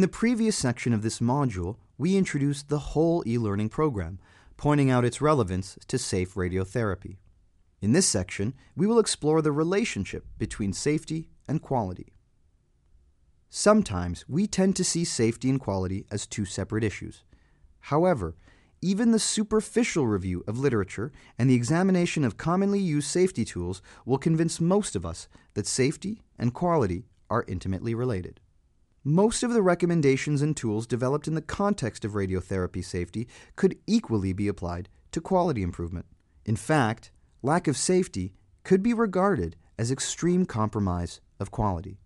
the previous section of this module, we introduced the whole e-learning program, pointing out its relevance to safe radiotherapy. In this section, we will explore the relationship between safety and quality. Sometimes we tend to see safety and quality as two separate issues. However, even the superficial review of literature and the examination of commonly used safety tools will convince most of us that safety and quality are intimately related. Most of the recommendations and tools developed in the context of radiotherapy safety could equally be applied to quality improvement. In fact, lack of safety could be regarded as extreme compromise of quality.